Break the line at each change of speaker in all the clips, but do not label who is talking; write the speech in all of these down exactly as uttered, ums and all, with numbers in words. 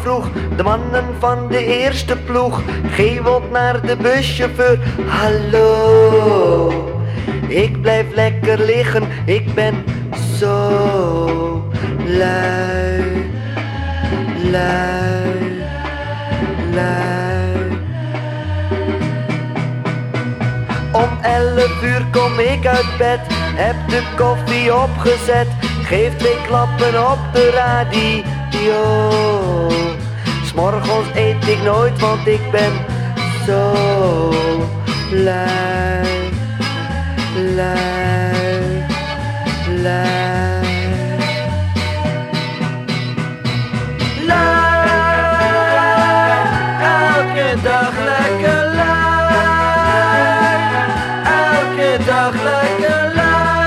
vroeg, de mannen van de eerste ploeg. Geeuwelt naar de buschauffeur, hallo. Ik blijf lekker liggen, ik ben zo lui, lui, lui. Om elf uur kom ik uit bed, heb de koffie opgezet. Geef twee klappen op de radio. 'S morgens eet ik nooit, want ik ben zo lui, lui, lui. Lui, elke dag lekker lui, elke dag lekker lui.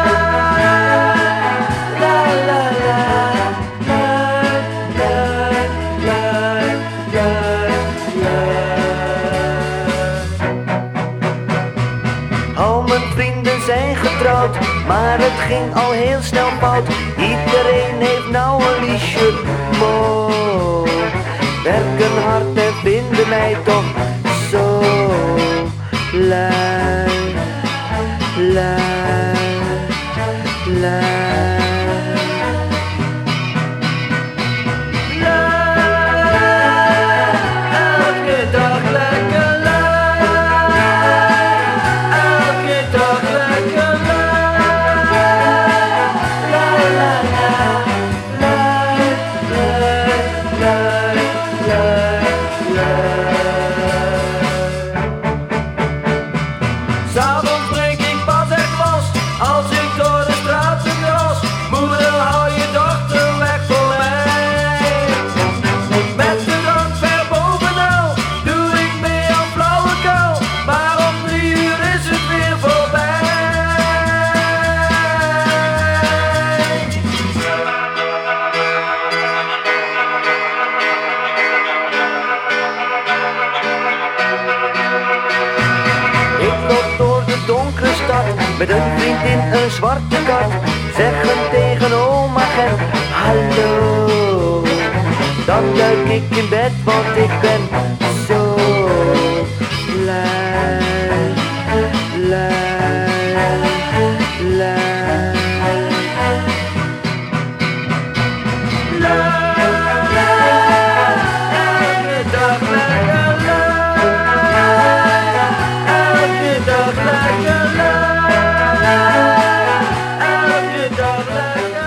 Al mijn vrienden zijn getrouwd, maar het ging al heel snel fout. Iedereen heeft nou een liesje mooi. Werken hard en vinden mij toch zo lui, lui, lui. S'avonds drink ik pas echt los, als ik door de straten los. Moeder, hou je dochter weg voor mij. Met de drank ver bovenal, doe ik mee aan flauwekul. Maar om drie uur is het weer voorbij. Ik loop door de donkere stad, met een vriend in een zwarte kat. Zeggen tegen oma Gent, hallo. Dan duik ik in bed, want ik ben zo lui, lui, lui. Lui, elke dag lekker lui, elke dag lekker lui, elke dag lekker.